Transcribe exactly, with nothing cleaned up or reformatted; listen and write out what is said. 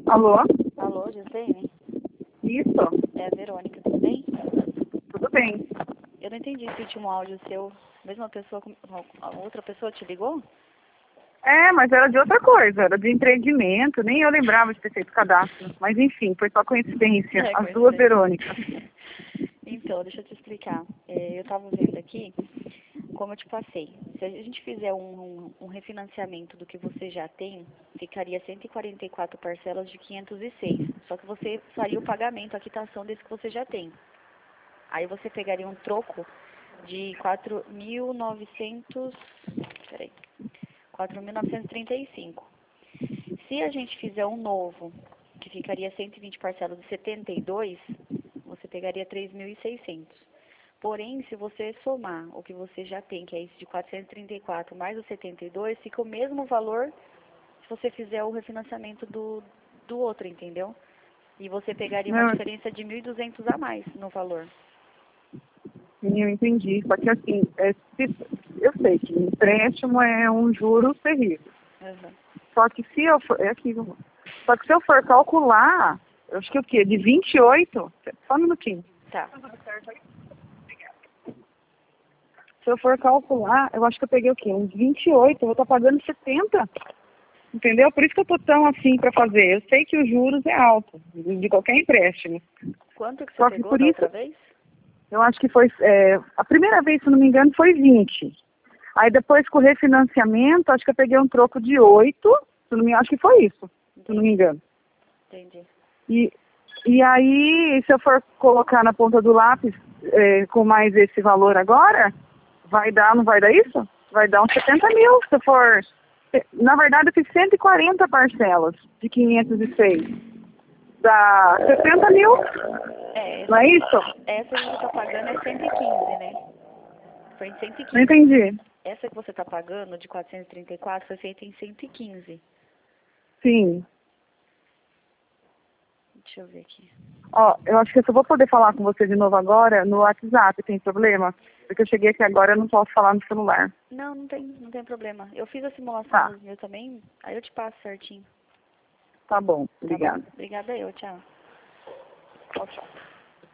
Alô? Alô, Gislaine? Isso? É a Verônica, tudo bem? Tudo bem. Eu não entendi se tinha um áudio seu. Mesma pessoa, a outra pessoa te ligou? É, mas era de outra coisa, era de empreendimento, nem eu lembrava de ter feito cadastro. Mas enfim, foi só coincidência. É, As duas coincidência. Verônicas. Então, deixa eu te explicar. É, eu estava vendo aqui, como eu te passei. Se a gente fizer um, um, um refinanciamento do que você já tem, ficaria cento e quarenta e quatro parcelas de quinhentos e seis. Só que você faria o pagamento, a quitação desse que você já tem. Aí você pegaria um troco de quatro mil e novecentos, peraí, quatro mil novecentos e trinta e cinco. Se a gente fizer um novo, que ficaria cento e vinte parcelas de setenta e dois, você pegaria três mil e seiscentos. Porém, se você somar o que você já tem, que é esse de quatrocentos e trinta e quatro mais o setenta e dois, fica o mesmo valor se você fizer o refinanciamento do, do outro, entendeu? E você pegaria uma Não, diferença de mil e duzentos a mais no valor. sim, eu entendi. Só que assim, é, se- eu sei que empréstimo é um juro terrível. Uhum. Só que se eu for. É aqui, vamos. Só que se eu for calcular, eu acho que o quê? De vinte e oito. Só um minutinho. Tá. Se eu for calcular, eu acho que eu peguei o quê? Uns vinte e oito, eu vou estar pagando setenta. Entendeu? Por isso que eu tô tão assim para fazer. Eu sei que os juros é alto, de de qualquer empréstimo. Quanto que você Só que pegou por da isso, outra vez? eu acho que foi, é, a primeira vez, se não me engano, foi vinte. Aí depois com o refinanciamento, acho que eu peguei um troco de oito, se não me, acho que foi isso, se não me Entendi. engano. Entendi. E, e aí, se eu for colocar na ponta do lápis é, com mais esse valor agora, vai dar, não vai dar isso? Vai dar uns setenta mil, se eu for... Na verdade, eu fiz cento e quarenta parcelas de quinhentos e seis. Dá sessenta mil, É, não é isso? essa que você está pagando é cento e quinze, né? Foi em cento e Não quinze. entendi. Essa que você está pagando, de quatrocentos e trinta e quatro, foi feita em cento e quinze. Sim. Deixa eu ver aqui. Ó, eu acho que eu só vou poder falar com você de novo agora no WhatsApp, tem problema? Porque eu cheguei aqui agora, eu não posso falar no celular. Não, não tem, não tem problema. Eu fiz a simulação Tá, dos meus também, aí eu te passo certinho. tá bom. Tá bom? Obrigada. Obrigada eu, tchau. Tchau, tchau.